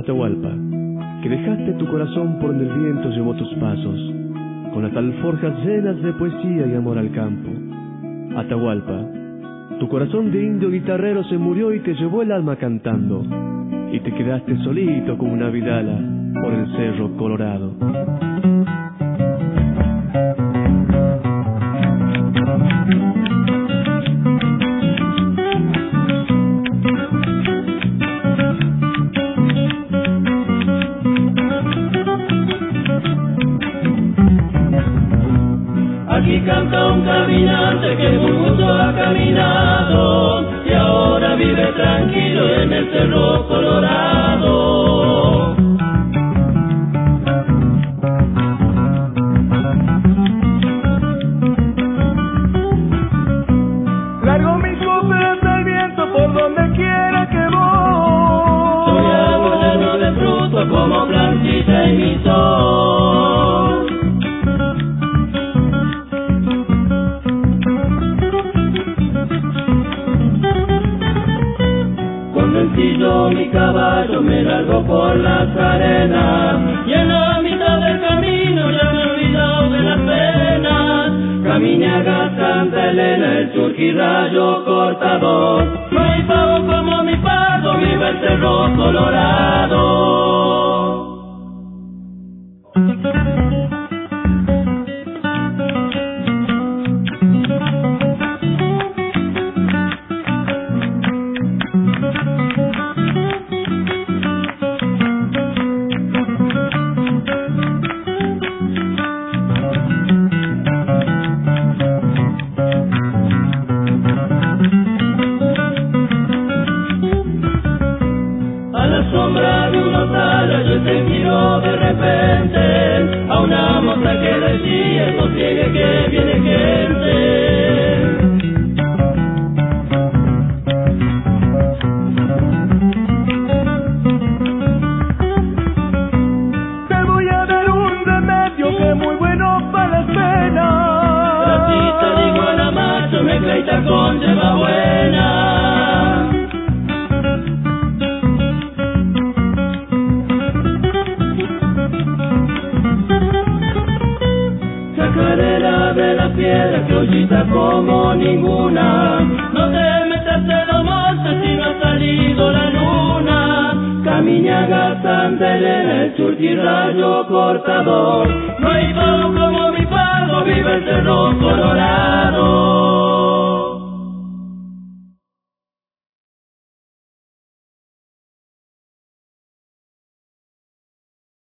Atahualpa, que dejaste tu corazón por donde el viento llevó tus pasos, con las alforjas llenas de poesía y amor al campo. Atahualpa, tu corazón de indio guitarrero se murió y te llevó el alma cantando, y te quedaste solito como una vidala por el cerro Colorado. Aquí canta un caminante que muy mucho ha caminado y ahora vive tranquilo en el cerro Colorado. Largo mis coplas al viento por donde quiera que voy. Soy árbol lleno de fruto como Blanquita y mi sol. Yo mi caballo me largo por las arenas y en la mitad del camino ya me he olvidado de las penas. Caminaga, Santa Elena, el churquirrayo cortador. No hay pavo como mi pago, viva el cerro Colorado. Sombra de un otario yo te miro de repente a una moza que decía sosiegue que viene gente. Te voy a dar un remedio que es muy bueno para las penas. Ratita de iguana macho me caita con lleva buena. Chacarera de la piedra que hoyita como ninguna. No te metas en los montes si no ha salido la luna. Caminaga, Santa Elena, el churquirrayo cortador. No hay pago como mi pago, vive el cerro Colorado.